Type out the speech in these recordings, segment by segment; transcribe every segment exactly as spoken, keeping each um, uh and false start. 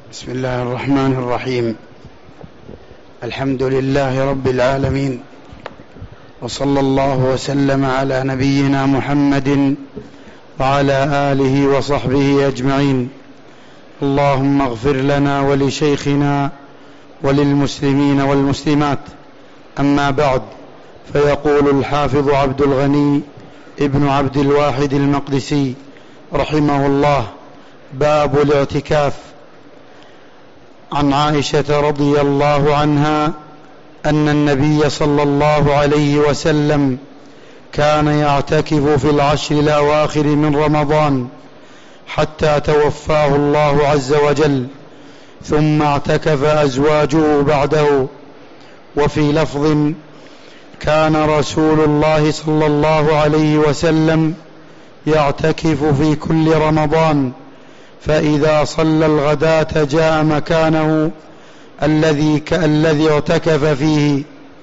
بسم الله الرحمن الرحيم. الحمد لله رب العالمين، وصلى الله وسلم على نبينا محمد وعلى آله وصحبه أجمعين. اللهم اغفر لنا ولشيخنا وللمسلمين والمسلمات. أما بعد، فيقول الحافظ عبد الغني ابن عبد الواحد المقدسي رحمه الله: باب الاعتكاف. عن عائشة رضي الله عنها أن النبي صلى الله عليه وسلم كان يعتكف في العشر الأواخر من رمضان حتى توفاه الله عز وجل، ثم اعتكف أزواجه بعده. وفي لفظ: كان رسول الله صلى الله عليه وسلم يعتكف في كل رمضان، فإذا صلى الغداة جاء مكانه الذي كالذي اعتكف فيه.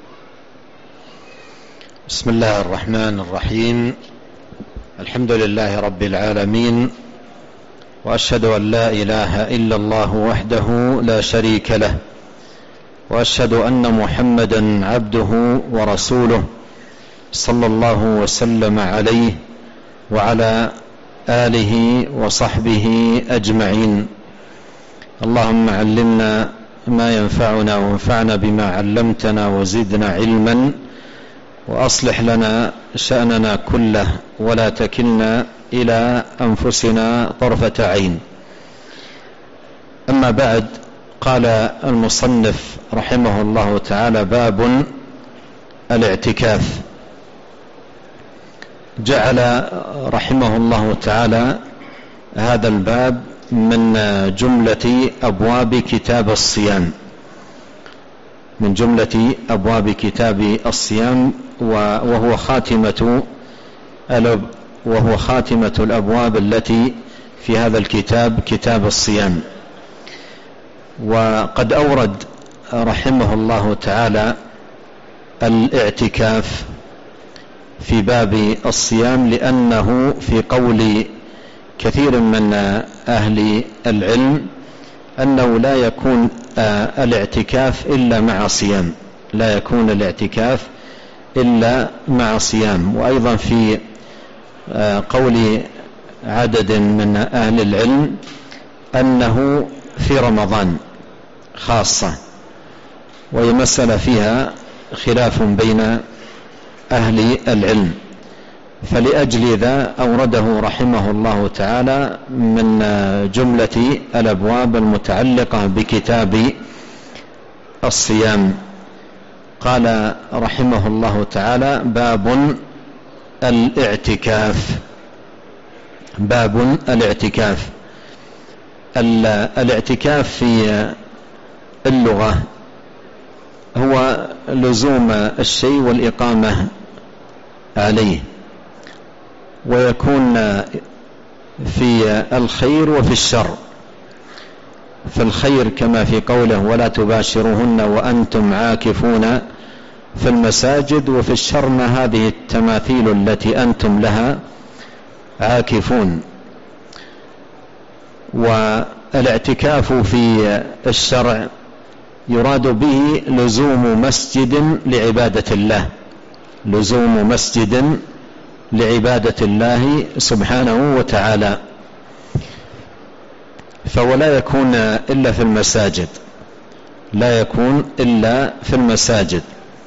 بسم الله الرحمن الرحيم. الحمد لله رب العالمين، وأشهد أن لا إله إلا الله وحده لا شريك له، وأشهد أن محمدا عبده ورسوله صلى الله وسلم عليه وعلى آله وصحبه أجمعين. اللهم علمنا ما ينفعنا وانفعنا بما علمتنا وزدنا علما، وأصلح لنا شأننا كله ولا تكلنا إلى أنفسنا طرفة عين. أما بعد، قال المصنف رحمه الله تعالى: باب الاعتكاف. جعل رحمه الله تعالى هذا الباب من جملة أبواب كتاب الصيام، من جملة أبواب كتاب الصيام، وهو خاتمة وهو خاتمة الأبواب التي في هذا الكتاب، كتاب الصيام. وقد أورد رحمه الله تعالى الاعتكاف في باب الصيام، لأنه في قول كثير من أهل العلم أنه لا يكون الاعتكاف إلا مع صيام، لا يكون الاعتكاف إلا مع صيام. وأيضا في قول عدد من أهل العلم أنه في رمضان خاصة، وهي مسألة فيها خلاف بين أهل العلم، فلأجل ذا أورده رحمه الله تعالى من جملة الأبواب المتعلقة بكتاب الصيام. قال رحمه الله تعالى: باب الاعتكاف. باب الاعتكاف. الاعتكاف في اللغة هو لزوم الشيء والإقامة عليه، ويكون في الخير وفي الشر. في الخير كما في قوله: ولا تباشروهن وأنتم عاكفون في المساجد، وفي الشر ما هذه التماثيل التي أنتم لها عاكفون. والاعتكاف في الشرع يراد به لزوم مسجد لعبادة الله، لزوم مسجد لعبادة الله سبحانه وتعالى، فهو لا يكون إلا في المساجد، لا يكون إلا في المساجد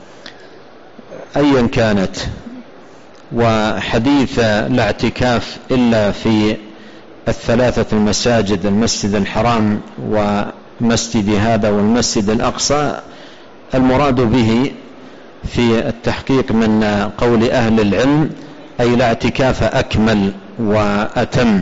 أيا كانت. وحديث لا اعتكاف إلا في الثلاثة المساجد، المسجد الحرام ومسجد هذا والمسجد الأقصى، المراد به في التحقيق من قول أهل العلم أي لا اعتكاف أكمل وأتم،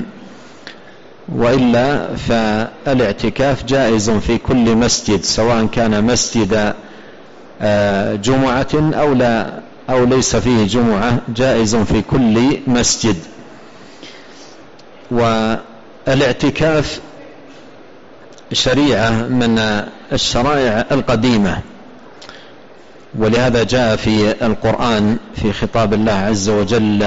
وإلا فالاعتكاف جائز في كل مسجد، سواء كان مسجد جمعة أو لا أو ليس فيه جمعة، جائز في كل مسجد. والاعتكاف شريعة من الشرائع القديمة، ولهذا جاء في القرآن في خطاب الله عز وجل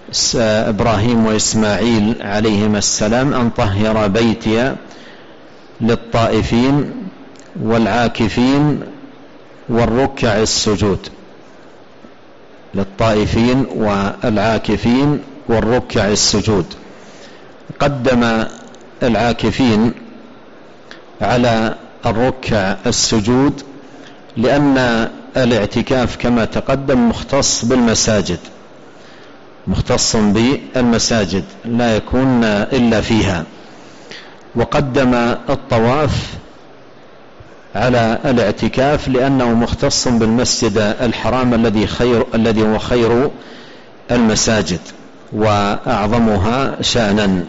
إبراهيم وإسماعيل عليهما السلام: أن طهر بيتي للطائفين والعاكفين والركع السجود، للطائفين والعاكفين والركع السجود. قدم العاكفين على الركع السجود لأن الاعتكاف كما تقدم مختص بالمساجد، مختص بالمساجد لا يكون إلا فيها. وقدم الطواف على الاعتكاف لأنه مختص بالمسجد الحرام الذي خير الذي هو خير المساجد وأعظمها شأنا.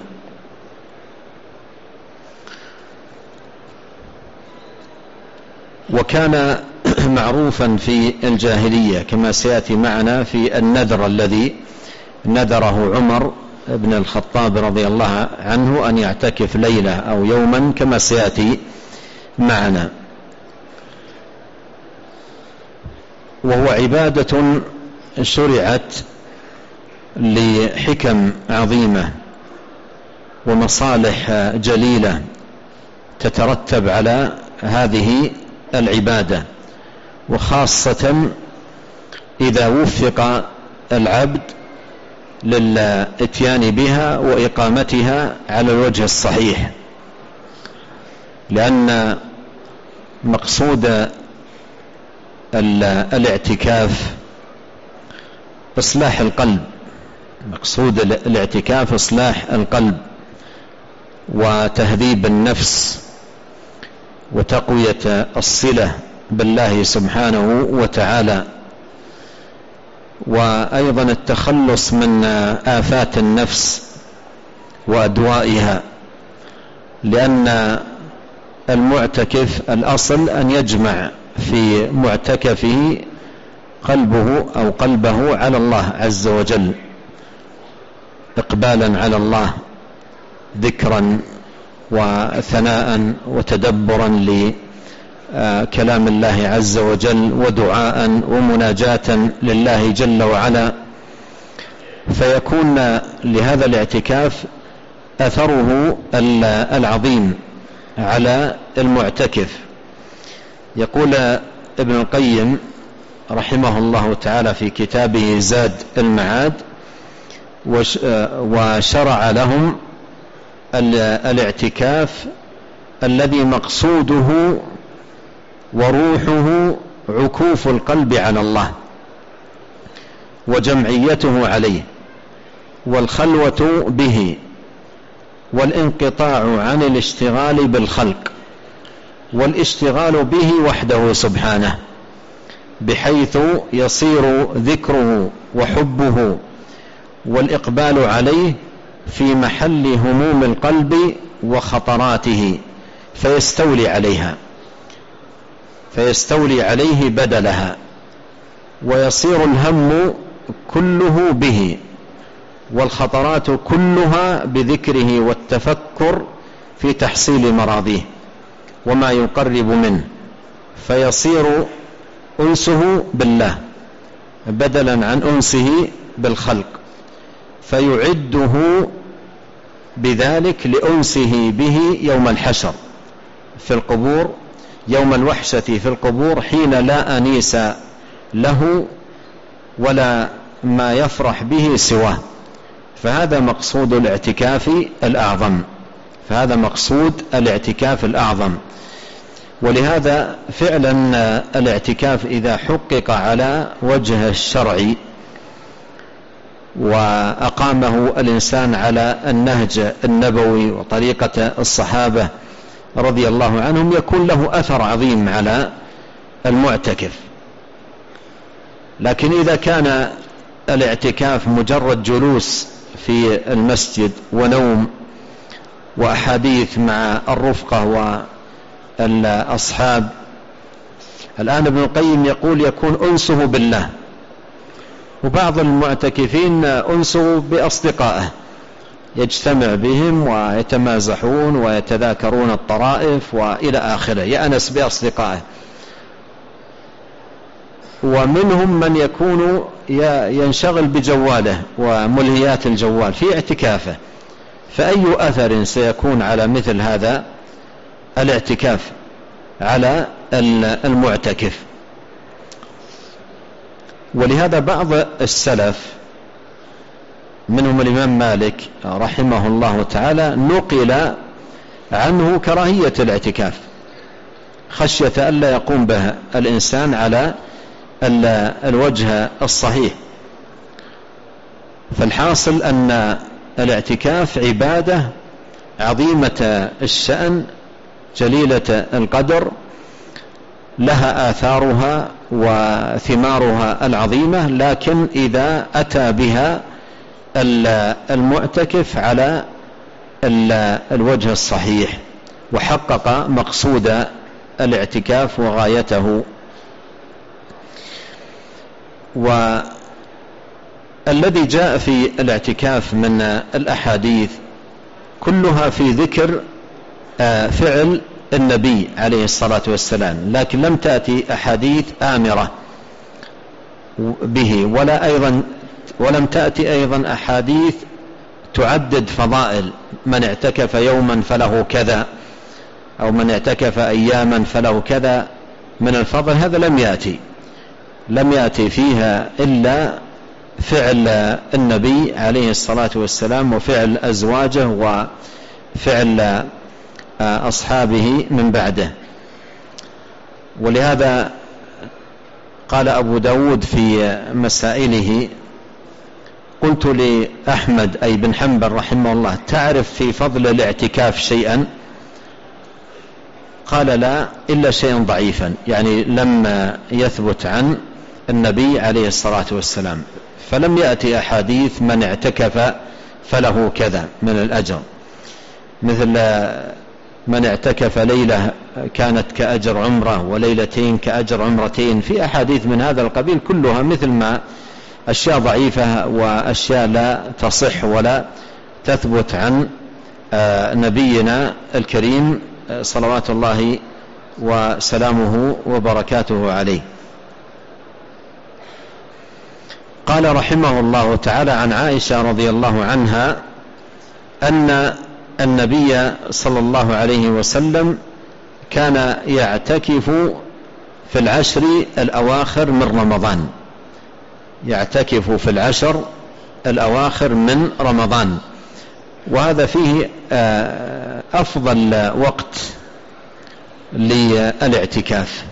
وكان معروفا في الجاهلية كما سيأتي معنا في النذر الذي نذره عمر بن الخطاب رضي الله عنه أن يعتكف ليلة أو يوما كما سيأتي معنا. وهو عبادة شرعت لحكم عظيمة ومصالح جليلة تترتب على هذه العبادة، وخاصة إذا وفق العبد للاتيان بها وإقامتها على الوجه الصحيح، لأن مقصود الاعتكاف إصلاح القلب، مقصود الاعتكاف إصلاح القلب وتهذيب النفس وتقوية الصلة بالله سبحانه وتعالى، وأيضا التخلص من آفات النفس وأدوائها، لأن المعتكف الأصل أن يجمع في معتكفه قلبه أو قلبه على الله عز وجل، إقبالا على الله، ذكرا وثناء وتدبرا لكلام الله عز وجل، ودعاء ومناجاة لله جل وعلا. فيكون لهذا الاعتكاف أثره العظيم على المعتكف. يقول ابن القيم رحمه الله تعالى في كتابه زاد المعاد: وشرع لهم الاعتكاف الذي مقصوده وروحه عكوف القلب على الله وجمعيته عليه والخلوة به والانقطاع عن الاشتغال بالخلق والاشتغال به وحده سبحانه، بحيث يصير ذكره وحبه والإقبال عليه في محل هموم القلب وخطراته، فيستولي عليها فيستولي عليه بدلها، ويصير الهم كله به والخطرات كلها بذكره والتفكر في تحصيل مراضيه وما يقرب منه، فيصير أنسه بالله بدلا عن أنسه بالخلق، فيعده بذلك لأنسه به يوم الحشر في القبور، يوم الوحشة في القبور، حين لا أنيس له ولا ما يفرح به سواه. فهذا مقصود الاعتكاف الأعظم فهذا مقصود الاعتكاف الأعظم ولهذا فعلا الاعتكاف إذا حقق على وجه الشرع وأقامه الإنسان على النهج النبوي وطريقة الصحابة رضي الله عنهم، يكون له أثر عظيم على المعتكف. لكن إذا كان الاعتكاف مجرد جلوس في المسجد ونوم وأحاديث مع الرفقة والأصحاب، الآن ابن القيم يقول يكون أنسه بالله. وبعض المعتكفين أنسه بأصدقائه، يجتمع بهم ويتمازحون ويتذاكرون الطرائف وإلى آخره، يأنس بأصدقائه. ومنهم من يكون ينشغل بجواله وملهيات الجوال في اعتكافه، فأي أثر سيكون على مثل هذا الاعتكاف على المعتكف. ولهذا بعض السلف منهم الإمام مالك رحمه الله تعالى نقل عنه كراهية الاعتكاف خشية ألا يقوم به الإنسان على الوجه الصحيح. فالحاصل أن الاعتكاف عبادة عظيمة الشأن جليلة القدر، لها آثارها وثمارها العظيمة، لكن إذا أتى بها المعتكف على الوجه الصحيح وحقق مقصود الاعتكاف وغايته. والذي جاء في الاعتكاف من الأحاديث كلها في ذكر فعل النبي عليه الصلاة والسلام، لكن لم تأتي أحاديث آمرة به، ولا أيضا ولم تأتي أيضا أحاديث تعدد فضائل، من اعتكف يوما فله كذا، أو من اعتكف أياما فله كذا من الفضل. هذا لم يأتي لم يأتي فيها إلا فعل النبي عليه الصلاة والسلام وفعل أزواجه وفعل أصحابه من بعده. ولهذا قال أبو داود في مسائله: قلت لأحمد أي بن حنبل رحمه الله: تعرف في فضل الاعتكاف شيئا؟ قال: لا، إلا شيئا ضعيفا، يعني لم يثبت عن النبي عليه الصلاة والسلام، فلم يأتي أحاديث من اعتكف فله كذا من الأجر، مثل من اعتكف ليلة كانت كأجر عمرة وليلتين كأجر عمرتين، في أحاديث من هذا القبيل كلها مثل ما أشياء ضعيفة وأشياء لا تصح ولا تثبت عن نبينا الكريم صلوات الله وسلامه وبركاته عليه. قال رحمه الله تعالى عن عائشة رضي الله عنها أن النبي صلى الله عليه وسلم كان يعتكف في العشر الأواخر من رمضان، يعتكف في العشر الأواخر من رمضان، وهذا فيه أفضل وقت للاعتكاف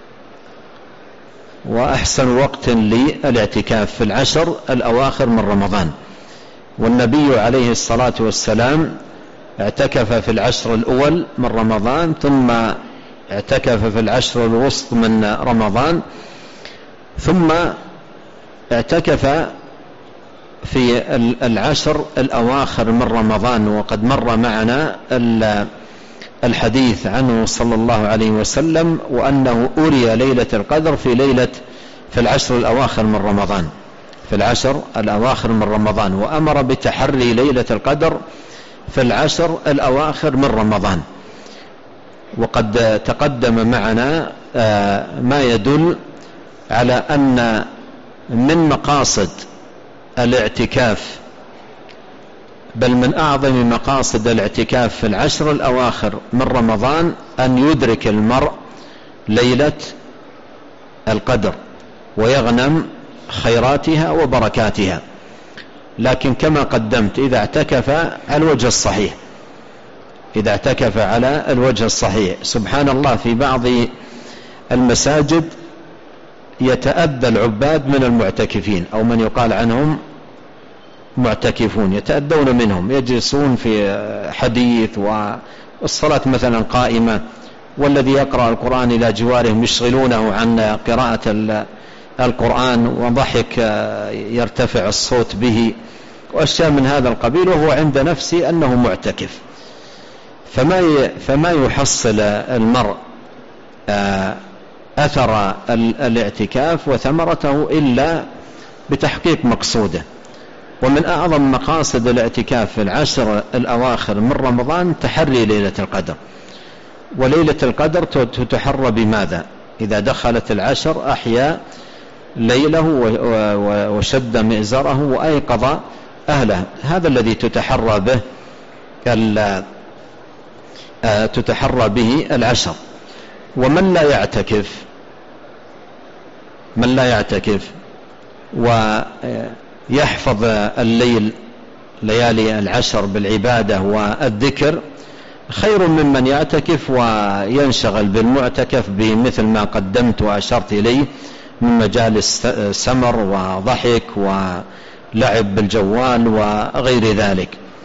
وأحسن وقت للاعتكاف في العشر الأواخر من رمضان. والنبي عليه الصلاة والسلام اعتكف في العشر الأول من رمضان، ثم اعتكف في العشر الوسط من رمضان، ثم اعتكف في العشر الأواخر من رمضان. وقد مر معنا الحديث عنه صلى الله عليه وسلم وأنه أري ليلة القدر في ليلة في العشر الأواخر من رمضان في العشر الأواخر من رمضان وأمر بتحري ليلة القدر في العشر الأواخر من رمضان. وقد تقدم معنا ما يدل على أن من مقاصد الاعتكاف، بل من أعظم مقاصد الاعتكاف في العشر الأواخر من رمضان، أن يدرك المرء ليلة القدر ويغنم خيراتها وبركاتها. لكن كما قدمت إذا اعتكف على الوجه الصحيح إذا اعتكف على الوجه الصحيح سبحان الله، في بعض المساجد يتأذى العباد من المعتكفين، أو من يقال عنهم معتكفون، يتأذون منهم، يجلسون في حديث والصلاة مثلا قائمة، والذي يقرأ القرآن إلى جوارهم يشغلونه عن قراءة القرآن، وضحك يرتفع الصوت به وأشياء من هذا القبيل، وهو عند نفسه أنه معتكف. فما فما يحصل المرء أثر الاعتكاف وثمرته إلا بتحقيق مقصوده. ومن أعظم مقاصد الاعتكاف في العشر الأواخر من رمضان تحري ليلة القدر. وليلة القدر تتحرى بماذا؟ إذا دخلت العشر أحيا ليله وشد مئزره وأيقظ أهله، هذا الذي تتحرى به تتحرى به العشر. ومن لا يعتكف من لا يعتكف ويحفظ الليل ليالي العشر بالعبادة والذكر خير ممن يعتكف وينشغل بالمعتكف بمثل ما قدمت وأشرت إليه من مجالس سمر وضحك ولعب بالجوال وغير ذلك،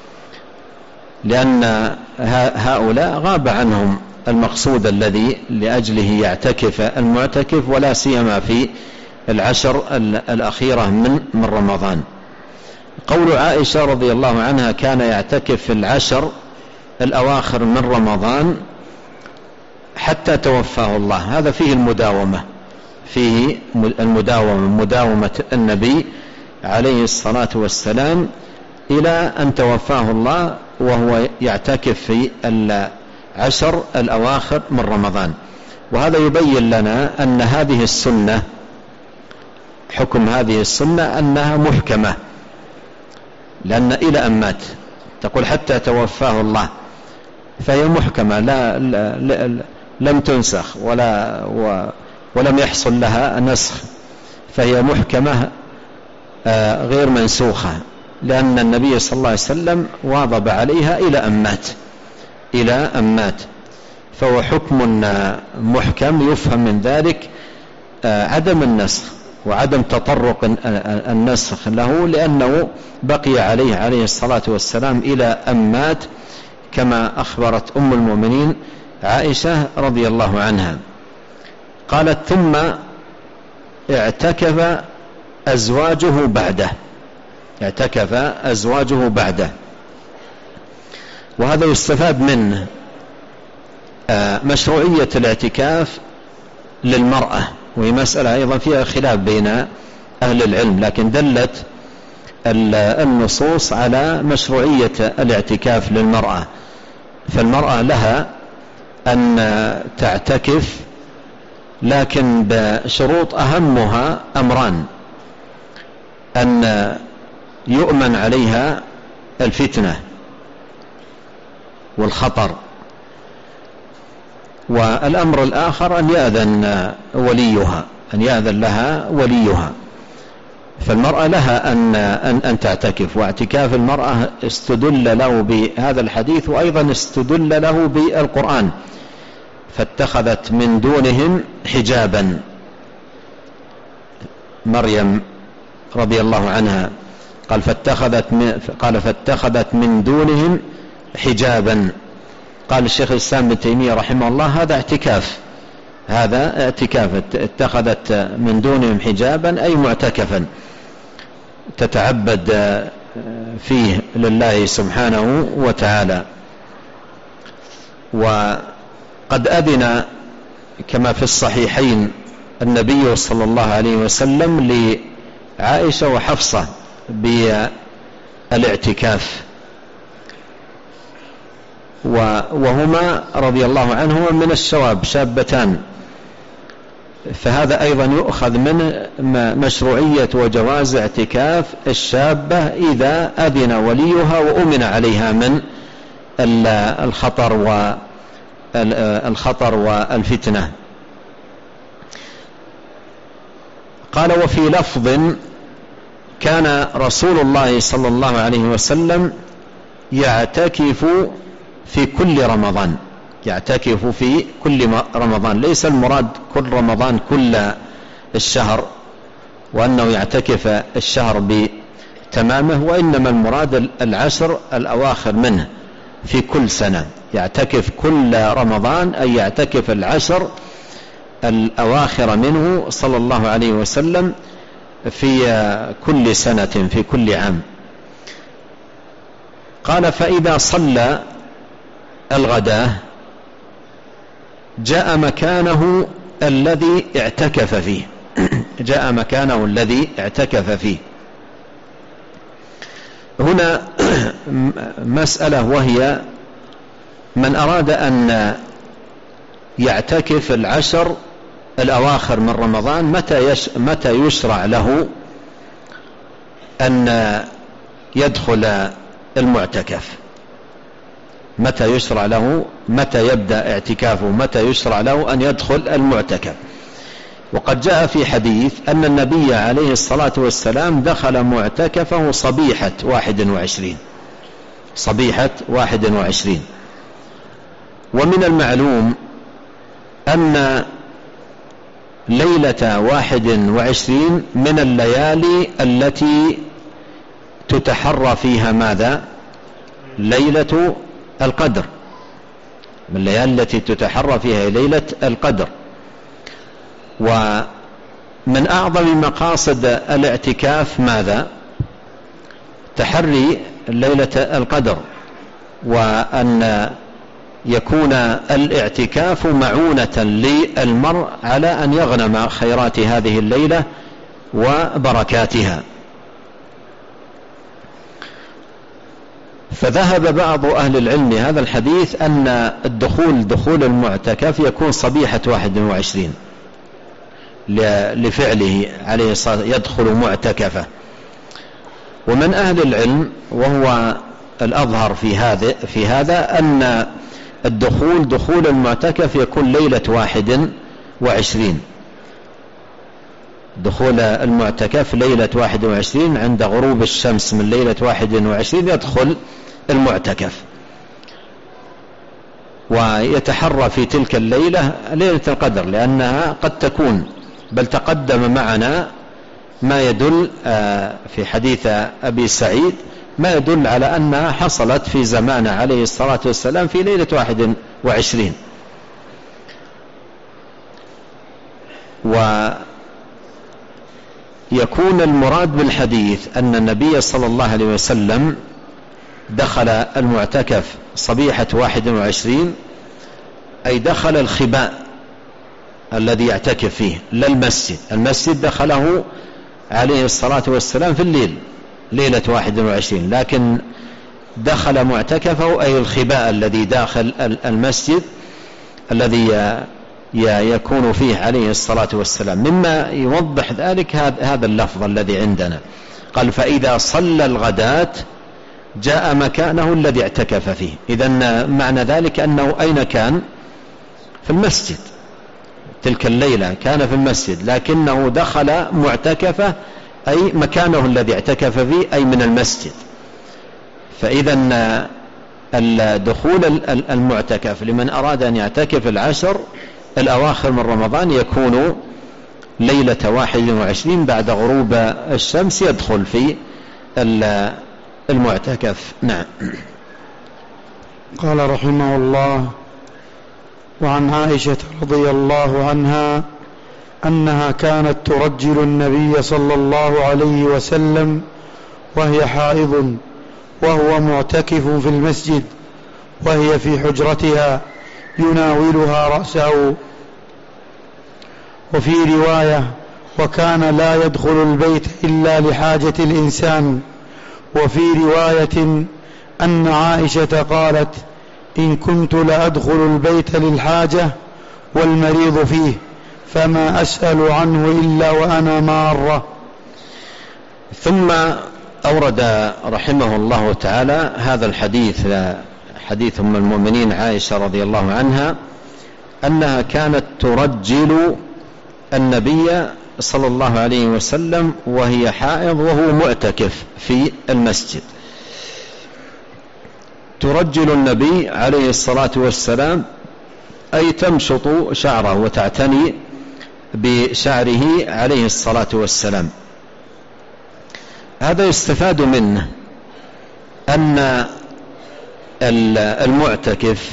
لأن هؤلاء غاب عنهم المقصود الذي لأجله يعتكف المعتكف، ولا سيما في العشر الأخيرة من من رمضان. قول عائشة رضي الله عنها كان يعتكف في العشر الأواخر من رمضان حتى توفاه الله، هذا فيه المداومة، فيه المداومة مداومة النبي عليه الصلاة والسلام إلى أن توفاه الله وهو يعتكف في العشر الأواخر من رمضان. وهذا يبين لنا أن هذه السنة، حكم هذه السنة أنها محكمة، لأن إلى أن مات تقول حتى توفاه الله، فهي محكمة لا, لا, لا لم تنسخ ولا ولم يحصل لها نسخ، فهي محكمة غير منسوخة، لأن النبي صلى الله عليه وسلم واظب عليها إلى أن مات إلى أن مات فهو حكم محكم. يفهم من ذلك عدم النسخ وعدم تطرق النسخ له، لأنه بقي عليه عليه الصلاة والسلام إلى أن مات، كما أخبرت أم المؤمنين عائشة رضي الله عنها. قالت: ثم اعتكف أزواجه بعده اعتكف أزواجه بعده وهذا يستفاد منه مشروعية الاعتكاف للمرأة، وهي مسألة أيضا فيها خلاف بين أهل العلم، لكن دلت النصوص على مشروعية الاعتكاف للمرأة. فالمرأة لها أن تعتكف، لكن بشروط أهمها أمران: أن يؤمن عليها الفتنة والخطر، والأمر الآخر أن يأذن وليها أن يأذن لها وليها. فالمرأة لها أن, أن, أن تعتكف، واعتكاف المرأة استدل له بهذا الحديث، وأيضا استدل له بالقرآن: فاتخذت من دونهم حجابا. مريم رضي الله عنها قال فاتخذت من, قال فاتخذت من دونهم حجابا. قال الشيخ الإسلام ابن تيمية رحمه الله: هذا اعتكاف هذا اعتكاف اتخذت من دونهم حجابا أي معتكفا تتعبد فيه لله سبحانه وتعالى. وقد أذن كما في الصحيحين النبي صلى الله عليه وسلم لعائشة وحفصة بالاعتكاف، وهما رضي الله عنهما من الشواب شابتان، فهذا أيضا يؤخذ من مشروعية وجواز اعتكاف الشابة إذا أذن وليها وأمن عليها من الخطر والخطر والفتنة. قال: وفي لفظ: كان رسول الله صلى الله عليه وسلم يعتكف في كل رمضان يعتكف في كل رمضان. ليس المراد كل رمضان كل الشهر وأنه يعتكف الشهر بتمامه، وإنما المراد العشر الأواخر منه في كل سنة. يعتكف كل رمضان أي يعتكف العشر الأواخر منه صلى الله عليه وسلم في كل سنة في كل عام. قال: فإذا صلى الغداة جاء مكانه الذي اعتكف فيه جاء مكانه الذي اعتكف فيه. هنا مسألة، وهي من أراد أن يعتكف العشر الأواخر من رمضان متى يش متى يشرع له أن يدخل المعتكف؟ متى يشرع له، متى يبدأ اعتكافه، متى يشرع له أن يدخل المعتكف. وقد جاء في حديث أن النبي عليه الصلاة والسلام دخل معتكفه صبيحة واحد وعشرين صبيحة واحد وعشرين. ومن المعلوم أن ليلة واحد وعشرين من الليالي التي تتحرى فيها ماذا؟ ليلة القدر، من الليالي التي تتحرى فيها ليلة القدر. ومن أعظم مقاصد الاعتكاف ماذا؟ تحري ليلة القدر، وأن يكون الاعتكاف معونة للمرء على أن يغنم خيرات هذه الليلة وبركاتها. فذهب بعض أهل العلم هذا الحديث أن الدخول دخول المعتكف يكون صبيحة واحد وعشرين لفعله عليه الصلاة يدخل معتكفه. ومن أهل العلم وهو الأظهر في هذا في هذا أن الدخول دخول المعتكف يكون ليلة واحد وعشرين، دخول المعتكف ليلة واحد وعشرين عند غروب الشمس من ليلة واحد وعشرين يدخل المعتكف، ويتحرى في تلك الليلة ليلة القدر، لأنها قد تكون، بل تقدم معنا ما يدل في حديث أبي سعيد ما يدل على أنها حصلت في زمان عليه الصلاة والسلام في ليلة واحد وعشرين. ويكون المراد بالحديث أن النبي صلى الله عليه وسلم دخل المعتكف صبيحة واحد وعشرين، أي دخل الخباء الذي يعتكف فيه، لا المسجد. المسجد دخله عليه الصلاة والسلام في الليل ليلة واحد وعشرين، لكن دخل معتكفه أي الخباء الذي داخل المسجد الذي يكون فيه عليه الصلاة والسلام. مما يوضح ذلك هذا اللفظ الذي عندنا، قال فإذا صلى الغداة جاء مكانه الذي اعتكف فيه. إذن معنى ذلك أنه أين كان؟ في المسجد، تلك الليلة كان في المسجد، لكنه دخل معتكفه أي مكانه الذي اعتكف فيه أي من المسجد. فإذا الدخول المعتكف لمن أراد أن يعتكف العشر الأواخر من رمضان يكون ليلة واحد وعشرين بعد غروب الشمس يدخل في المعتكف. نعم. قال رحمه الله: وعن عائشة رضي الله عنها أنها كانت ترجل النبي صلى الله عليه وسلم وهي حائض وهو معتكف في المسجد، وهي في حجرتها يناولها رأسه. وفي رواية: وكان لا يدخل البيت إلا لحاجة الإنسان. وفي رواية أن عائشة قالت: إن كنت لأدخل البيت للحاجة والمريض فيه فما أسأل عنه إلا وأنا مارة. ثم أورد رحمه الله تعالى هذا الحديث، حديث أم المؤمنين عائشة رضي الله عنها أنها كانت ترجل النبي صلى الله عليه وسلم وهي حائض وهو معتكف في المسجد. ترجل النبي عليه الصلاة والسلام أي تمشط شعره وتعتني بشعره عليه الصلاة والسلام. هذا يستفاد منه أن المعتكف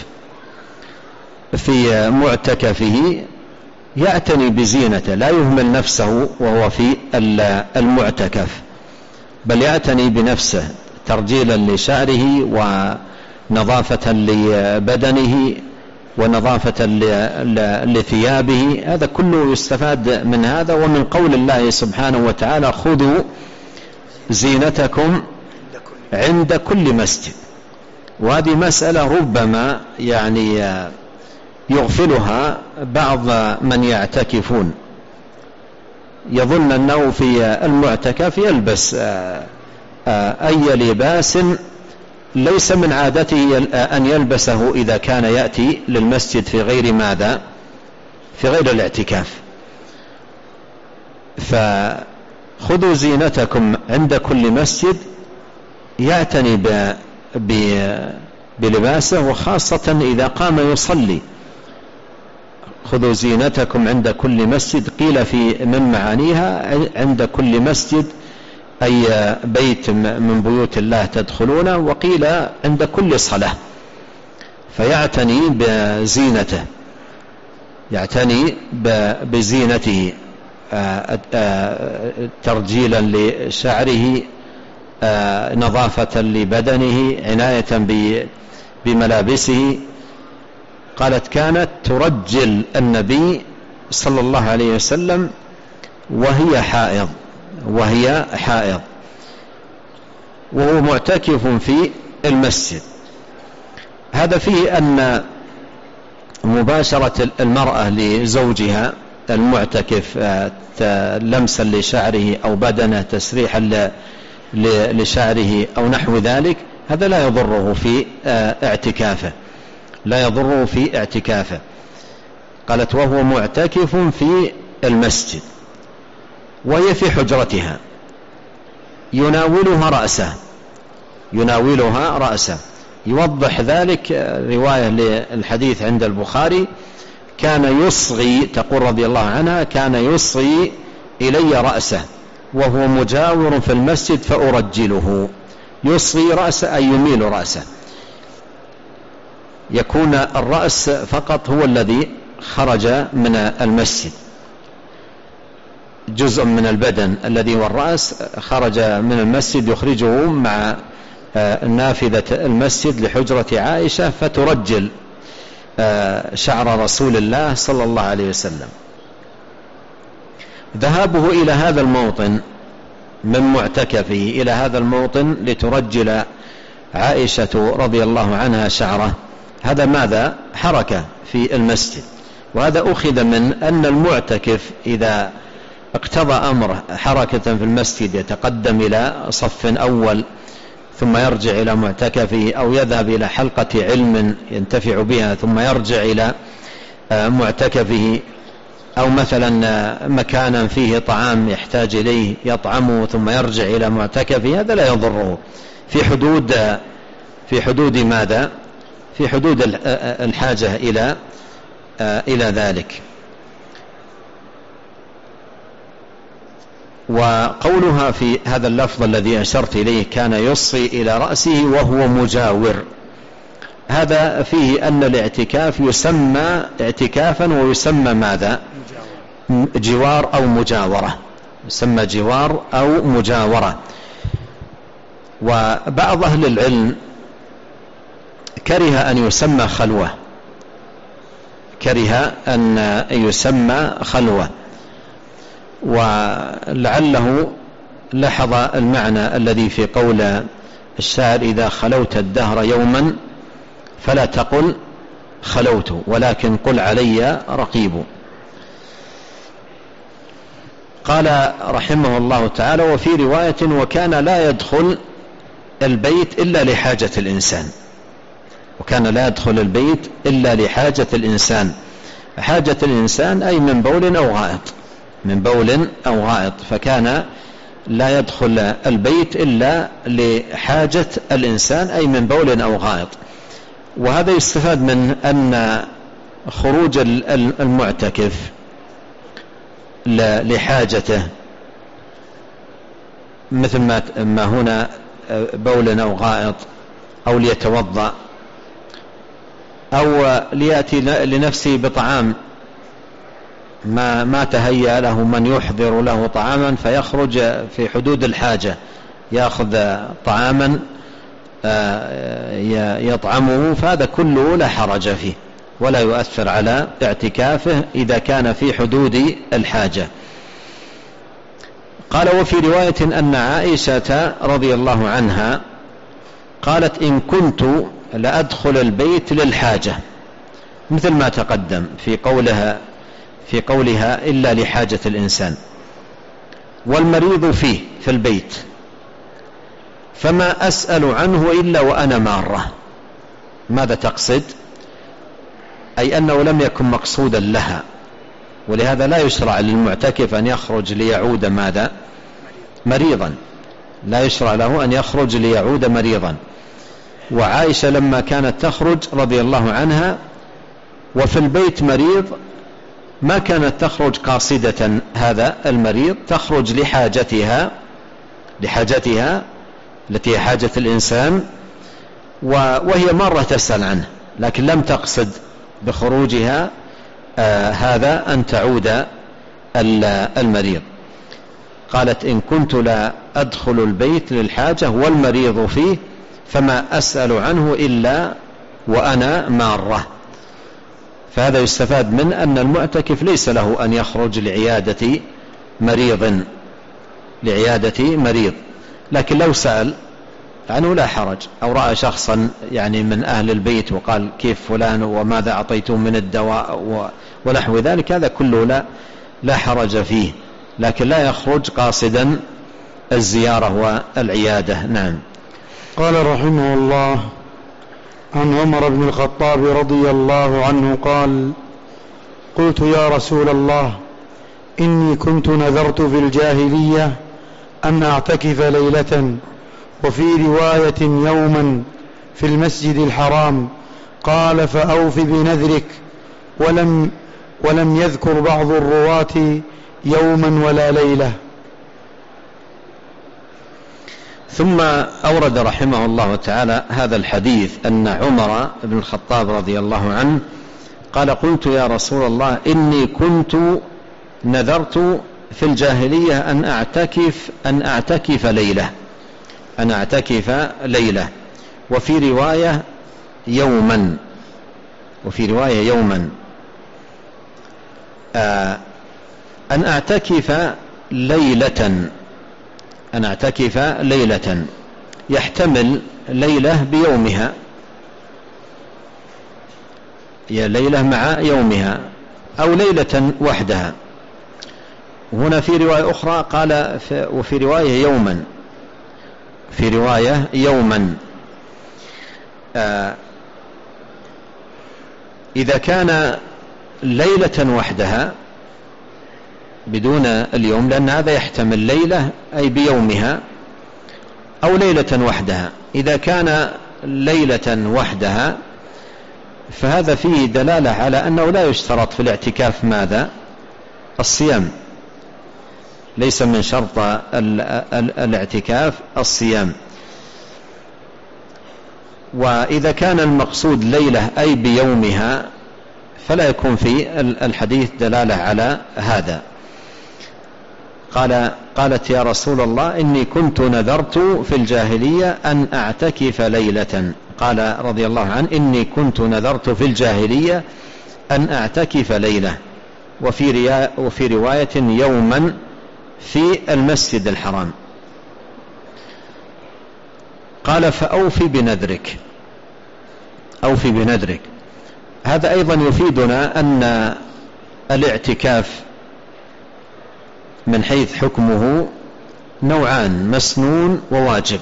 في معتكفه يعتني بزينته، لا يهمل نفسه وهو في المعتكف، بل يعتني بنفسه ترجيلا لشعره ونظافة لبدنه ونظافة لثيابه. هذا كله يستفاد من هذا، ومن قول الله سبحانه وتعالى: خذوا زينتكم عند كل مسجد. وهذه مسألة ربما يعني يغفلها بعض من يعتكفون، يظن أنه في المعتكف يلبس أي لباس ليس من عادته أن يلبسه إذا كان يأتي للمسجد في غير ماذا؟ في غير الاعتكاف. فخذوا زينتكم عند كل مسجد، يعتني ب... ب... بلباسه، وخاصة إذا قام يصلي. خذوا زينتكم عند كل مسجد، قيل في من معانيها عند كل مسجد أي بيت من بيوت الله تدخلونه، وقيل عند كل صلاة. فيعتني بزينته، يعتني بزينته، ترجيلا لشعره، نظافة لبدنه، عناية بملابسه. قالت كانت ترجل النبي صلى الله عليه وسلم وهي حائض وهي حائض وهو معتكف في المسجد. هذا فيه أن مباشرة المرأة لزوجها المعتكف لمسا لشعره أو بدنه، تسريحا لشعره أو نحو ذلك، هذا لا يضره في اعتكافه، لا يضره في اعتكافه. قالت وهو معتكف في المسجد وهي في حجرتها، يناولها رأسه يناولها رأسه يوضح ذلك رواية للحديث عند البخاري: كان يصغي، تقول رضي الله عنها، كان يصغي إلي رأسه وهو مجاور في المسجد فأرجله. يصغي رأسه أي يميل رأسه، يكون الرأس فقط هو الذي خرج من المسجد، جزء من البدن الذي هو الرأس خرج من المسجد، يخرجه مع نافذة المسجد لحجرة عائشة فترجل شعر رسول الله صلى الله عليه وسلم. ذهابه إلى هذا الموطن من معتكفه إلى هذا الموطن لترجل عائشة رضي الله عنها شعره، هذا ماذا؟ حركة في المسجد. وهذا أخذ من أن المعتكف إذا اقتضى أمر حركة في المسجد يتقدم إلى صف أول ثم يرجع إلى معتكفه، أو يذهب إلى حلقة علم ينتفع بها ثم يرجع إلى معتكفه، أو مثلا مكانا فيه طعام يحتاج إليه يطعمه ثم يرجع إلى معتكفه، هذا لا يضره في حدود في حدود ماذا؟ في حدود الحاجة إلى إلى ذلك. وقولها في هذا اللفظ الذي أشرت إليه كان يصغي إلى رأسه وهو مجاور، هذا فيه أن الاعتكاف يسمى اعتكافا ويسمى ماذا؟ جوار أو مجاورة، يسمى جوار أو مجاورة. وبعض أهل العلم كره أن يسمى خلوة، كره أن يسمى خلوة، ولعله لاحظ المعنى الذي في قول الشاعر: إذا خلوت الدهر يوما فلا تقل خلوت ولكن قل علي رقيب. قال رحمه الله تعالى: وفي رواية: وكان لا يدخل البيت إلا لحاجة الإنسان. وكان لا يدخل البيت إلا لحاجة الإنسان. حاجة الإنسان أي من بول أو غائط، من بول أو غائط، فكان لا يدخل البيت إلا لحاجة الإنسان أي من بول أو غائط. وهذا يستفاد من أن خروج المعتكف لحاجته مثل ما هنا بول أو غائط، أو ليتوضأ، أو ليأتي لنفسه بطعام ما ما تهيأ له من يحضر له طعاما فيخرج في حدود الحاجة يأخذ طعاما يطعمه، فهذا كله لا حرج فيه ولا يؤثر على اعتكافه إذا كان في حدود الحاجة. قال: وفي رواية أن عائشة رضي الله عنها قالت: إن كنت لأدخل البيت للحاجة، مثل ما تقدم في قولها في قولها إلا لحاجة الإنسان، والمريض فيه في البيت، فما أسأل عنه إلا وأنا مارة. ماذا تقصد؟ أي أنه لم يكن مقصودا لها، ولهذا لا يشرع للمعتكف أن يخرج ليعود ماذا؟ مريضا. لا يشرع له أن يخرج ليعود مريضا. وعائشة لما كانت تخرج رضي الله عنها وفي البيت مريض ما كانت تخرج قاصدة هذا المريض، تخرج لحاجتها لحاجتها التي هي حاجة الإنسان، وهي مرة تسأل عنه، لكن لم تقصد بخروجها آه هذا أن تعود المريض. قالت: إن كنت لا أدخل البيت للحاجة والمريض فيه فما أسأل عنه إلا وأنا مارة. فهذا يستفاد من أن المعتكف ليس له أن يخرج لعيادة مريض لعيادة مريض لكن لو سأل عنه لا حرج، أو رأى شخصا يعني من أهل البيت وقال: كيف فلان وماذا أعطيتم من الدواء ونحو ذلك، هذا كله لا, لا حرج فيه، لكن لا يخرج قاصدا الزيارة والعيادة. نعم. قال رحمه الله: عن عمر بن الخطاب رضي الله عنه قال: قلت يا رسول الله إني كنت نذرت في الجاهلية أن أعتكف ليلة، وفي رواية يوما في المسجد الحرام. قال: فأوف بنذرك. ولم, ولم يذكر بعض الرواة يوما ولا ليلة. ثم أورد رحمه الله تعالى هذا الحديث أن عمر بن الخطاب رضي الله عنه قال: قلت يا رسول الله إني كنت نذرت في الجاهلية أن أعتكف أن أعتكف ليلة أن أعتكف ليلة وفي رواية يوما وفي رواية يوما آه أن أعتكف ليلة أن أعتكف ليلة يحتمل ليلة بيومها، هي ليلة مع يومها، أو ليلة وحدها. هنا في رواية أخرى قال: وفي رواية يوما في رواية يوما آه إذا كان ليلة وحدها بدون اليوم، لأن هذا يحتمل ليلة أي بيومها أو ليلة وحدها. إذا كان ليلة وحدها فهذا فيه دلالة على أنه لا يشترط في الاعتكاف ماذا؟ الصيام، ليس من شرط الاعتكاف الصيام. وإذا كان المقصود ليلة أي بيومها فلا يكون في الحديث دلالة على هذا. قال قالت: يا رسول الله إني كنت نذرت في الجاهلية أن أعتكف ليلة. قال رضي الله عنه: إني كنت نذرت في الجاهلية أن أعتكف ليلة وفي, وفي رواية يوما في المسجد الحرام. قال: فأوفي بنذرك أوفي بنذرك. هذا أيضا يفيدنا أن الاعتكاف من حيث حكمه نوعان: مسنون وواجب.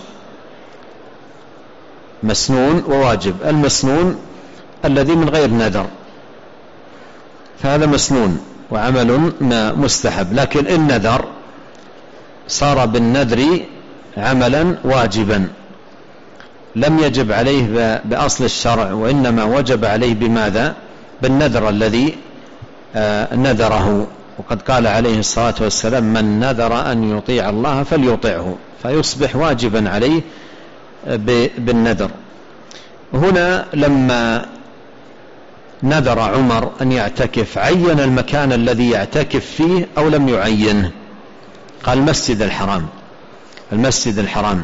مسنون وواجب. المسنون الذي من غير نذر فهذا مسنون وعمل مستحب، لكن إن نذر صار بالنذر عملا واجبا، لم يجب عليه بأصل الشرع، وإنما وجب عليه بماذا؟ بالنذر الذي نذره. وقد قال عليه الصلاة والسلام: من نذر أن يطيع الله فليطيعه، فيصبح واجبا عليه بالنذر. هنا لما نذر عمر أن يعتكف عين المكان الذي يعتكف فيه أو لم يعينه؟ قال: المسجد الحرام المسجد الحرام.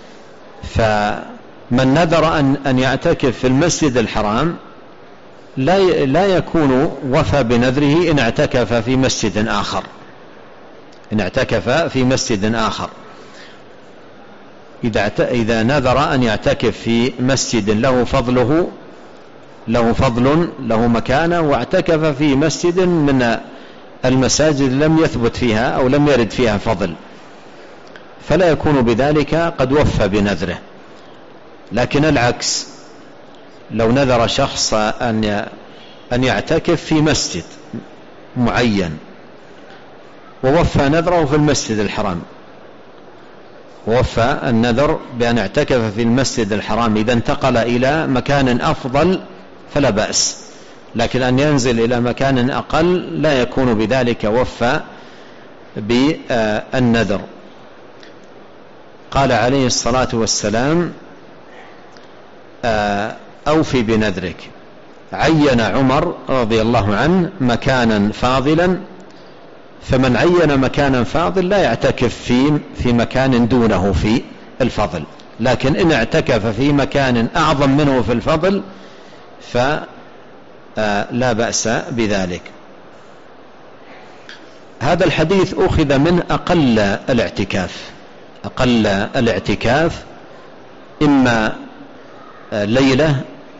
فمن نذر أن أن يعتكف في المسجد الحرام لا لا يكون وفى بنذره إن اعتكف في مسجد آخر إن اعتكف في مسجد آخر إذا إذا نذر أن يعتكف في مسجد له فضله له فضل له مكانه، واعتكف في مسجد من المساجد لم يثبت فيها أو لم يرد فيها فضل، فلا يكون بذلك قد وفى بنذره. لكن العكس، لو نذر شخص أن أن يعتكف في مسجد معين ووفى نذره في المسجد الحرام، ووفى النذر بأن اعتكف في المسجد الحرام، إذا انتقل إلى مكان أفضل فلا بأس، لكن أن ينزل إلى مكان أقل لا يكون بذلك وفى بالنذر. قال عليه الصلاة والسلام: أوفي بنذرك. عين عمر رضي الله عنه مكانا فاضلا، فمن عين مكانا فاضل لا يعتكف في في مكان دونه في الفضل، لكن إن اعتكف في مكان أعظم منه في الفضل فلا بأس بذلك. هذا الحديث أخذ من أقل الاعتكاف. أقل الاعتكاف إما ليلة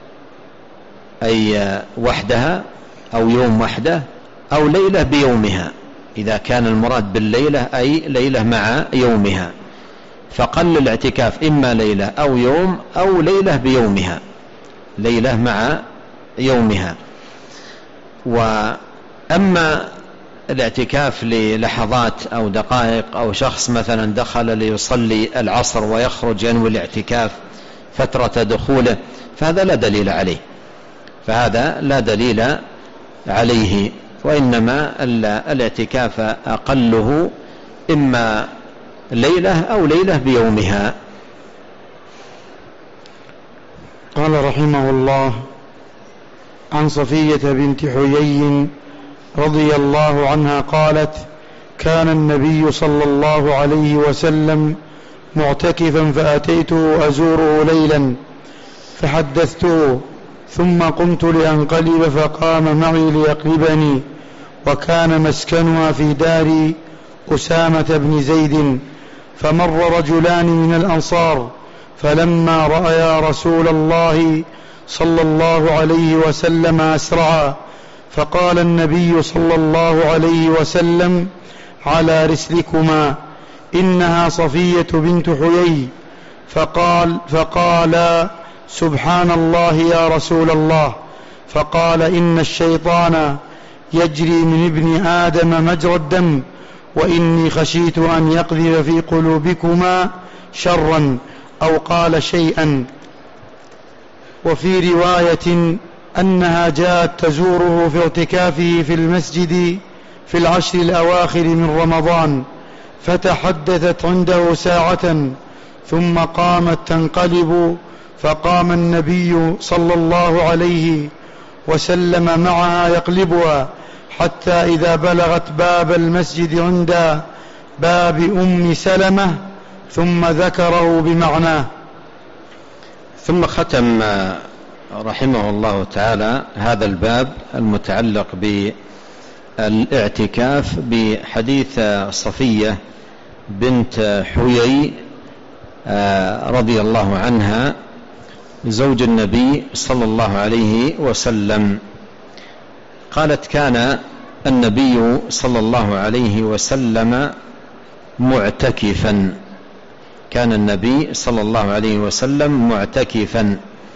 أي وحدها أو يوم وحده، أو ليلة بيومها، إذا كان المراد بالليلة أي ليلة مع يومها، فقل الاعتكاف إما ليلة أو يوم أو ليلة بيومها، ليلة مع يومها. وأما الاعتكاف للحظات أو دقائق، أو شخص مثلا دخل ليصلي العصر ويخرج ينوي الاعتكاف فترة دخوله، فهذا لا دليل عليه، فهذا لا دليل عليه، وإنما الاعتكاف أقله إما ليلة أو ليلة بيومها. قال رحمه الله: عن صفية بنت حيي رضي الله عنها قالت: كان النبي صلى الله عليه وسلم معتكفا فأتيته أزوره ليلا فحدثته، ثم قمت لأنقلب فقام معي ليقلبني، وكان مسكنها في دار أسامة بن زيد، فمر رجلان من الأنصار، فلما رأيا رسول الله صلى الله عليه وسلم أسرعا، فقال النبي صلى الله عليه وسلم: على رسلكما، إنها صفية بنت حيي. فقال فقال سبحان الله يا رسول الله. فقال: إن الشيطان يجري من ابن آدم مجرى الدم، وإني خشيت أن يقذف في قلوبكما شرا، أو قال شيئا. وفي رواية أنها جاءت تزوره في اعتكافه في المسجد في العشر الأواخر من رمضان، فتحدثت عنده ساعة ثم قامت تنقلب، فقام النبي صلى الله عليه وسلم معها يقلبها، حتى إذا بلغت باب المسجد عند باب أم سلمة ثم ذكره بمعناه. ثم ختم رحمه الله تعالى هذا الباب المتعلق بالاعتكاف بحديث صفية بنت حيي رضي الله عنها زوج النبي صلى الله عليه وسلم. قالت: كان النبي صلى الله عليه وسلم معتكفا، كان النبي صلى الله عليه وسلم معتكفا،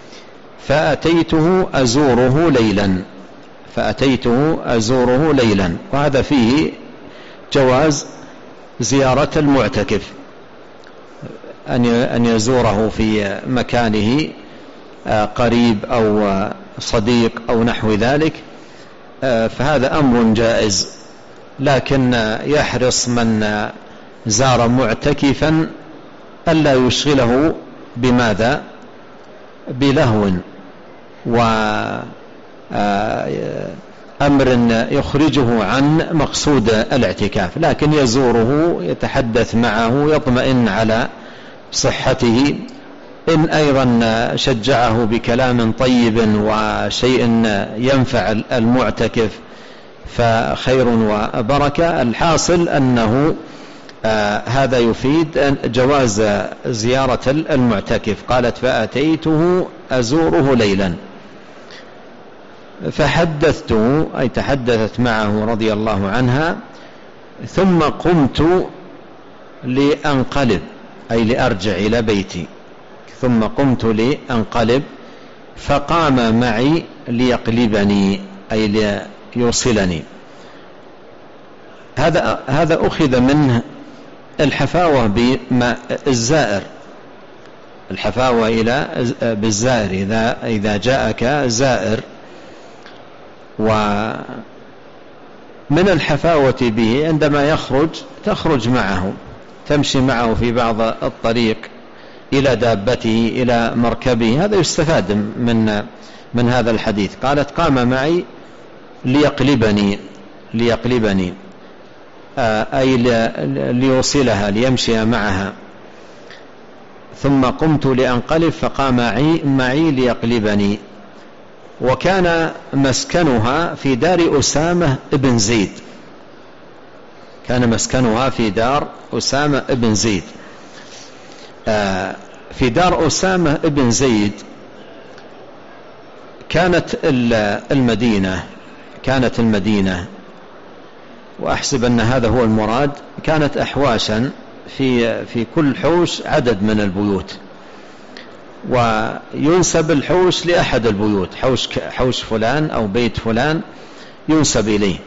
فأتيته أزوره ليلا فأتيته أزوره ليلا وهذا فيه جواز زيارة المعتكف، أن يزوره في مكانه قريب أو صديق أو نحو ذلك، فهذا أمر جائز. لكن يحرص من زار معتكفا ألا يشغله بماذا؟ بلهو وأمر يخرجه عن مقصود الاعتكاف، لكن يزوره يتحدث معه يطمئن على صحته، إن أيضا شجعه بكلام طيب وشيء ينفع المعتكف فخير وبركة. الحاصل أنه آه هذا يفيد جواز زيارة المعتكف. قالت: فأتيته أزوره ليلا فحدثته، أي تحدثت معه رضي الله عنها، ثم قمت لأنقلب أي لأرجع إلى بيتي، ثم قمت لأنقلب فقام معي ليقلبني أي ليوصلني. هذا هذا أخذ منه الحفاوة بالزائر، الحفاوة إلى بالزائر إذا إذا جاءك زائر، ومن الحفاوة به عندما يخرج تخرج معه، تمشي معه في بعض الطريق إلى دابته إلى مركبه. هذا يستفاد من من هذا الحديث. قالت قام معي ليقلبني ليقلبني أي ليوصلها ليمشي معها، ثم قمت لأنقلب فقام معي ليقلبني. وكان مسكنها في دار أسامة ابن زيد، كان مسكنها في دار أسامة ابن زيد. في دار أسامة ابن زيد كانت المدينة كانت المدينة وأحسب أن هذا هو المراد، كانت أحواشا في في كل حوش عدد من البيوت، وينسب الحوش لأحد البيوت، حوش حوش فلان أو بيت فلان ينسب إليه.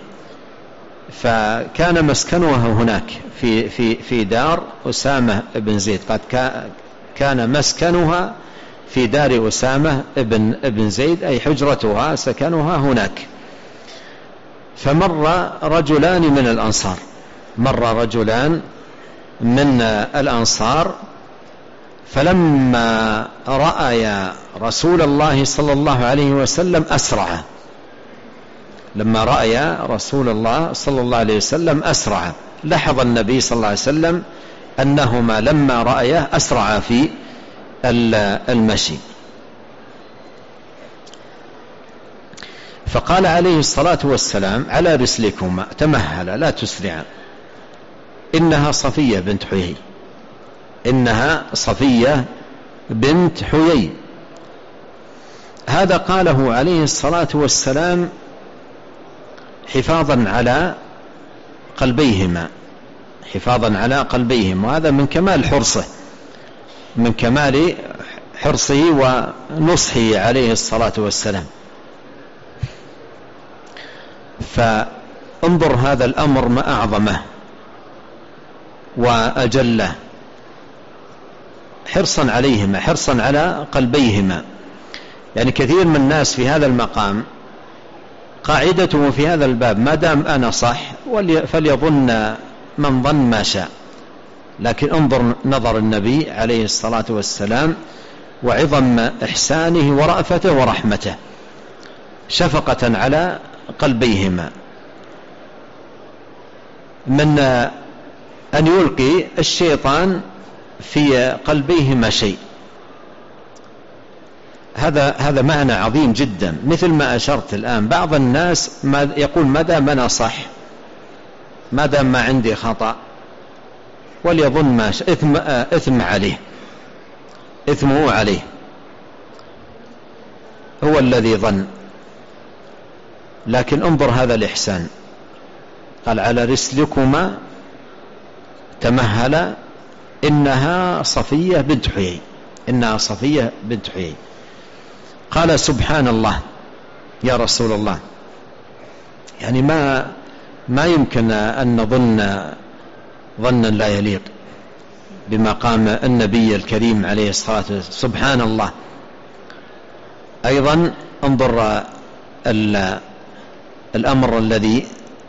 فكان مسكنها هناك في في في دار أسامة بن زيد، قد كان مسكنها في دار أسامة بن ابن زيد أي حجرتها سكنها هناك. فمر رجلان من الأنصار مر رجلان من الأنصار فلما رأى رسول الله صلى الله عليه وسلم أسرع لما رأى رسول الله صلى الله عليه وسلم أسرع لاحظ النبي صلى الله عليه وسلم أنهما لما رأيه أسرع في المشي، فقال عليه الصلاة والسلام على رسلكما تمهلا لا تسرعا، إنها صفية بنت حيي إنها صفية بنت حيي. هذا قاله عليه الصلاة والسلام حفاظا على قلبيهما حفاظا على قلبيهما وهذا من كمال حرصه من كمال حرصه ونصحه عليه الصلاة والسلام. فانظر هذا الأمر ما أعظمه وأجله، حرصا عليهما حرصا على قلبيهما. يعني كثير من الناس في هذا المقام قاعدته في هذا الباب ما دام أنا صح فليظن من ظن ما شاء، لكن انظر نظر النبي عليه الصلاة والسلام وعظم إحسانه ورأفته ورحمته شفقة على قلبيهما، من أن يلقي الشيطان في قلبيهما شيء. هذا هذا معنى عظيم جدا، مثل ما أشرت الآن. بعض الناس ما يقول ما دام أنا صح ما دام ما عندي خطأ وليظن ما إثم, إثم عليه إثمه عليه، هو الذي ظن. لكن انظر هذا الإحسان، قال على رسلكما تمهل إنها صفية بنت حيي إنها صفية بنت حيي. قال سبحان الله يا رسول الله، يعني ما ما يمكن أن نظن ظنا لا يليق بمقام النبي الكريم عليه الصلاة والسلام. سبحان الله. أيضا انظر الأمر الذي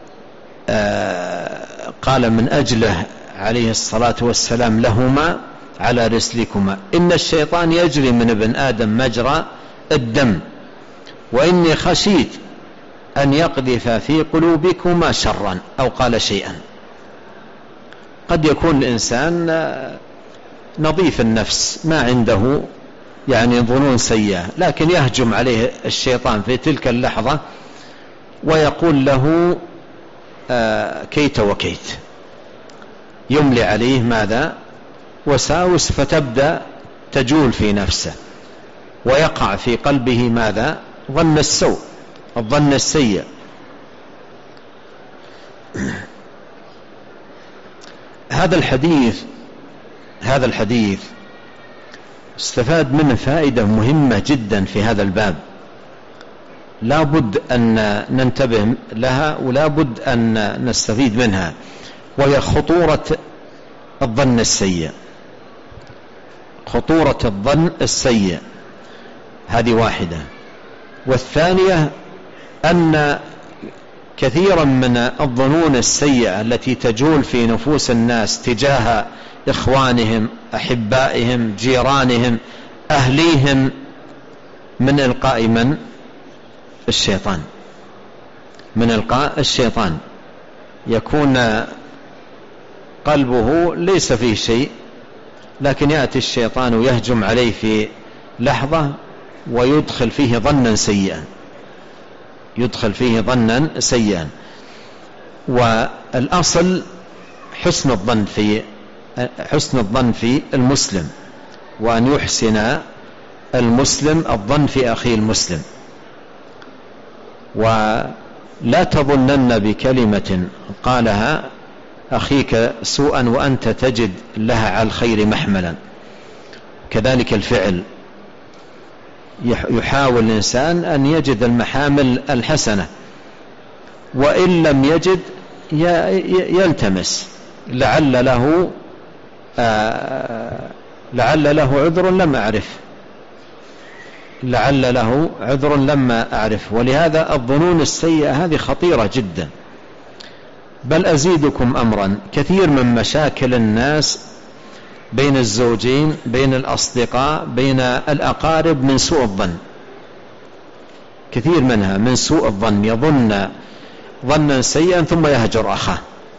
قال من أجله عليه الصلاة والسلام لهما على رسلكما إن الشيطان يجري من ابن آدم مجرى الدم وإني خشيت أن يقذف في قلوبكما شرا أو قال شيئا. قد يكون الإنسان نظيف النفس ما عنده يعني ظنون سيئة، لكن يهجم عليه الشيطان في تلك اللحظة ويقول له آه كيت وكيت، يملي عليه ماذا وساوس، فتبدأ تجول في نفسه ويقع في قلبه ماذا ظن السوء الظن السيء. هذا الحديث هذا الحديث استفاد منه فائدة مهمة جدا في هذا الباب، لا بد أن ننتبه لها ولا بد أن نستفيد منها، وهي خطورة الظن السيء. خطورة الظن السيء هذه واحدة. والثانية أن كثيرا من الظنون السيئة التي تجول في نفوس الناس تجاه إخوانهم، أحبائهم، جيرانهم، أهليهم، من إلقاء من؟ الشيطان. من إلقاء الشيطان. يكون قلبه ليس فيه شيء، لكن يأتي الشيطان يهجم عليه في لحظة ويدخل فيه ظنا سيئا يدخل فيه ظنا سيئا. والأصل حسن الظن في حسن الظن في المسلم، وأن يحسن المسلم الظن في أخيه المسلم. ولا تظنن بكلمة قالها أخيك سوءا وأنت تجد لها على الخير محملا. كذلك الفعل، يحاول الإنسان أن يجد المحامل الحسنة، وإن لم يجد يلتمس لعل له لعل له عذر لم أعرف لعل له عذر لما أعرف. ولهذا الظنون السيئة هذه خطيرة جدا. بل أزيدكم أمرا، كثير من مشاكل الناس بين الزوجين، بين الأصدقاء، بين الأقارب، من سوء الظن. كثير منها من سوء الظن، يظن ظنا سيئا ثم يهجر أخاه.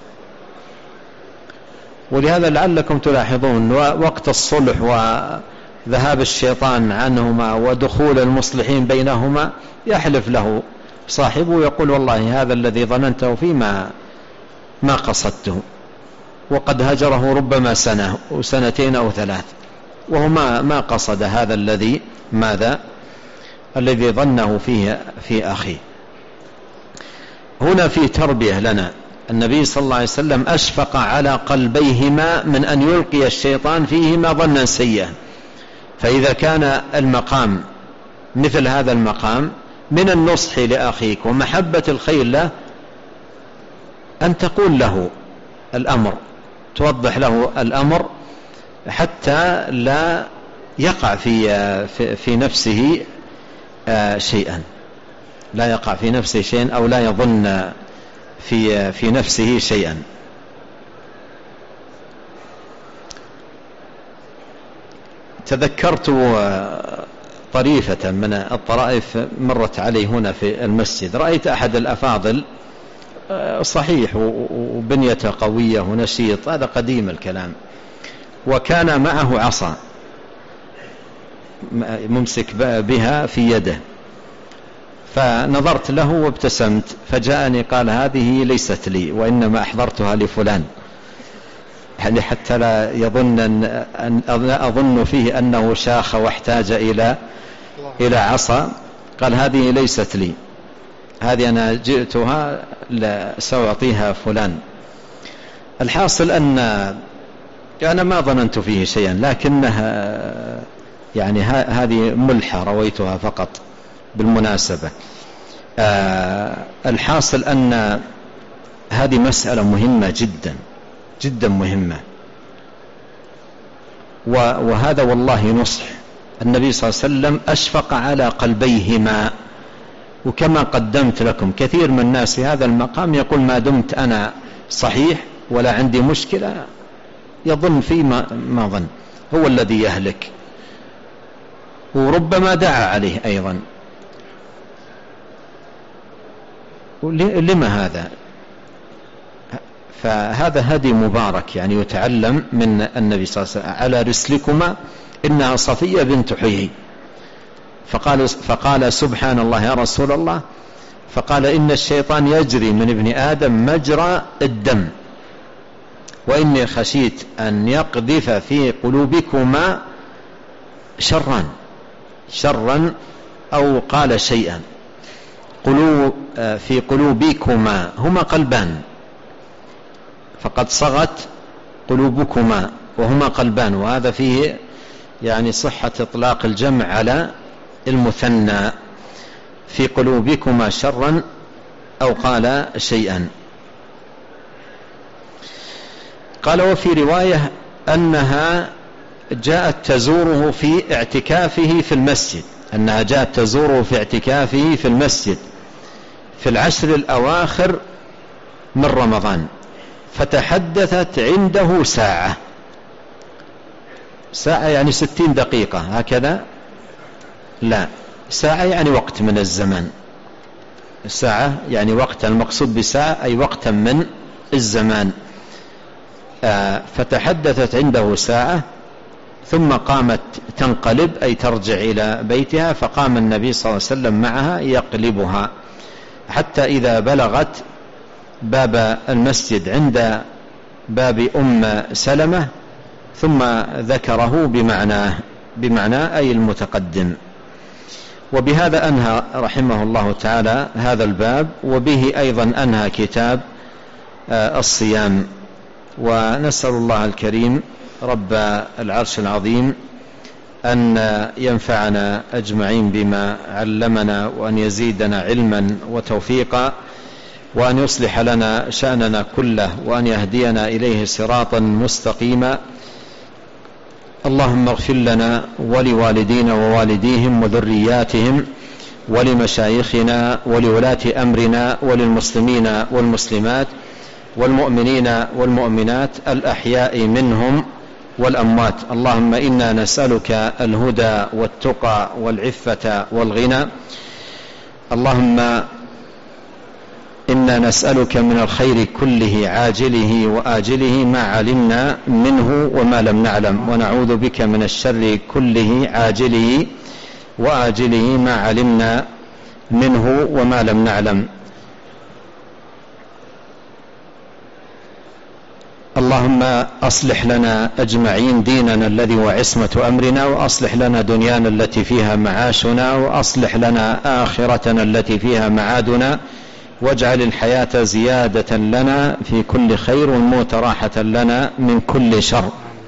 ولهذا لعلكم تلاحظون وقت الصلح وذهاب الشيطان عنهما ودخول المصلحين بينهما، يحلف له صاحبه ويقول والله هذا الذي ظننته فيه ما ما قصدته، وقد هجره ربما سنة وسنتين أو ثلاث، وهو ما ما قصد هذا الذي ماذا الذي ظنه فيه في أخيه. هنا في تربية لنا. النبي صلى الله عليه وسلم أشفق على قلبيهما من أن يلقي الشيطان فيهما ظنا سيئا. فإذا كان المقام مثل هذا المقام من النصح لأخيك ومحبة الخير له، أن تقول له الأمر، توضح له الأمر حتى لا يقع في في, في نفسه شيئا لا يقع في نفسه شيئا أو لا يظن في في نفسه شيئا. تذكرت طريفة من الطرائف مرت علي هنا في المسجد. رأيت أحد الأفاضل صحيح وبنيته قوية ونشيط، هذا قديم الكلام، وكان معه عصا ممسك بها في يده، فنظرت له وابتسمت، فجاءني قال هذه ليست لي وإنما أحضرتها لفلان، يعني حتى لا يظن أن لا أظن فيه أنه شاخ واحتاج إلى إلى عصا. قال هذه ليست لي، هذه أنا جئتها سأعطيها فلان. الحاصل أن أنا ما ظننت فيه شيئا، لكنها يعني هذه ملحة رويتها فقط بالمناسبة. آه الحاصل أن هذه مسألة مهمة جدا جدا مهمة، وهذا والله نصح. النبي صلى الله عليه وسلم أشفق على قلبيهما. وكما قدمت لكم كثير من الناس في هذا المقام يقول ما دمت أنا صحيح ولا عندي مشكلة، يظن في ما, ما ظن، هو الذي يهلك، وربما دعا عليه أيضا. لما هذا؟ فهذا هدي مبارك يعني يتعلم من النبي صلى الله عليه وسلم. على رسلكما إنها صفية بنت حيي. فقال, فقال سبحان الله يا رسول الله. فقال إن الشيطان يجري من ابن آدم مجرى الدم، وإني خشيت أن يقذف في قلوبكما شرا شرا أو قال شيئا. قلوب في قلوبكما، هما قلبان، فقد صغت قلوبكما، وهما قلبان، وهذا فيه يعني صحة إطلاق الجمع على المثنى، في قلوبكما شرا أو قال شيئا. قال وفي رواية أنها جاءت تزوره في اعتكافه في المسجد، أنها جاءت تزوره في اعتكافه في المسجد في العشر الأواخر من رمضان، فتحدثت عنده ساعة، ساعة يعني ستين دقيقة هكذا، لا، ساعة يعني وقت من الزمان، ساعة يعني وقت، المقصود بساعة أي وقتا من الزمان. آه فتحدثت عنده ساعة ثم قامت تنقلب أي ترجع إلى بيتها، فقام النبي صلى الله عليه وسلم معها يقلبها حتى إذا بلغت باب المسجد عند باب أم سلمة ثم ذكره بمعناه بمعنى أي المتقدم. وبهذا أنهى رحمه الله تعالى هذا الباب، وبه أيضا أنهى كتاب الصيام. ونسأل الله الكريم رب العرش العظيم أن ينفعنا أجمعين بما علمنا، وأن يزيدنا علما وتوفيقا، وأن يصلح لنا شأننا كله، وأن يهدينا إليه صراطا مستقيما. اللهم اغفر لنا ولوالدينا ووالديهم وذرياتهم ولمشايخنا ولولاة أمرنا وللمسلمين والمسلمات والمؤمنين والمؤمنات الأحياء منهم والأموات. اللهم إنا نسألك الهدى والتقى والعفة والغنى. اللهم إنا نسألك من الخير كله عاجله وآجله ما علمنا منه وما لم نعلم، ونعوذ بك من الشر كله عاجله وآجله ما علمنا منه وما لم نعلم. اللهم أصلح لنا أجمعين ديننا الذي هو عصمة أمرنا، وأصلح لنا دنيانا التي فيها معاشنا، وأصلح لنا آخرتنا التي فيها معادنا، واجعل الحياة زيادة لنا في كل خير والموت راحة لنا من كل شر.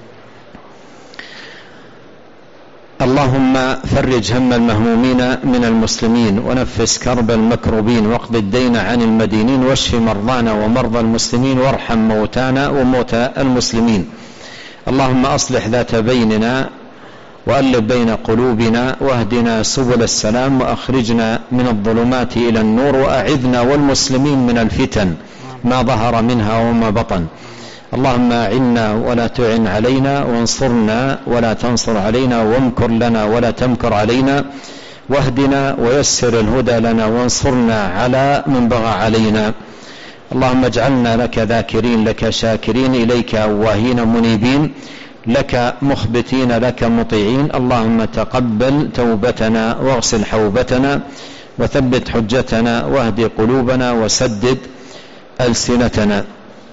اللهم فرج هم المهمومين من المسلمين، ونفس كرب المكروبين، واقض الدين عن المدينين، واشف مرضانا ومرضى المسلمين، وارحم موتانا وموتى المسلمين. اللهم أصلح ذات بيننا وألف بين قلوبنا، واهدنا سبل السلام، وأخرجنا من الظلمات إلى النور، وأعذنا والمسلمين من الفتن ما ظهر منها وما بطن. اللهم أعنا ولا تعن علينا، وانصرنا ولا تنصر علينا، وامكر لنا ولا تمكر علينا، واهدنا ويسر الهدى لنا، وانصرنا على من بغى علينا. اللهم اجعلنا لك ذاكرين، لك شاكرين، إليك أواهين منيبين، لك مخبتين، لك مطيعين. اللهم تقبل توبتنا، واغسل حوبتنا، وثبت حجتنا، واهد قلوبنا، وسدد ألسنتنا.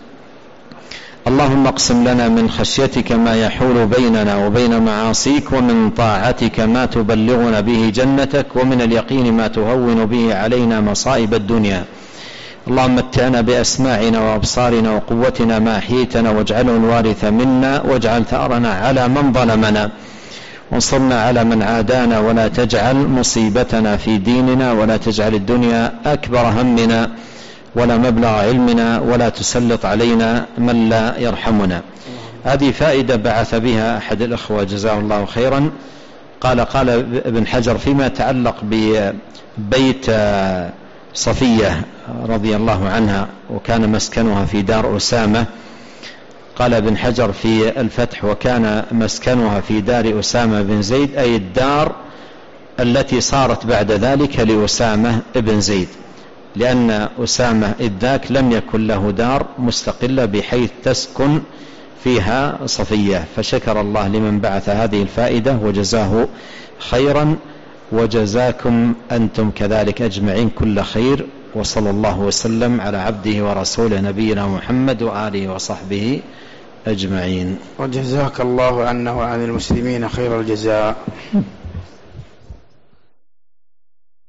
اللهم اقسم لنا من خشيتك ما يحول بيننا وبين معاصيك، ومن طاعتك ما تبلغنا به جنتك، ومن اليقين ما تهون به علينا مصائب الدنيا. اللهم متعنا بأسماعنا وأبصارنا وقوتنا ما أحييتنا، واجعله الوارث منا، واجعل ثأرنا على من ظلمنا، وانصرنا على من عادانا، ولا تجعل مصيبتنا في ديننا، ولا تجعل الدنيا أكبر همنا ولا مبلغ علمنا، ولا تسلط علينا من لا يرحمنا. هذه فائدة بعث بها أحد الأخوة جزاه الله خيرا. قال قال ابن حجر فيما يتعلق ببيت صفية رضي الله عنها، وكان مسكنها في دار أسامة. قال ابن حجر في الفتح: وكان مسكنها في دار أسامة بن زيد، أي الدار التي صارت بعد ذلك لأسامة بن زيد، لأن أسامة إذ ذاك لم يكن له دار مستقلة بحيث تسكن فيها صفية. فشكر الله لمن بعث هذه الفائدة وجزاه خيرا، وجزاكم أنتم كذلك أجمعين كل خير. وصلى الله وسلم على عبده ورسوله نبينا محمد وآله وصحبه أجمعين. وجزاك الله عنا وعن المسلمين خير الجزاء.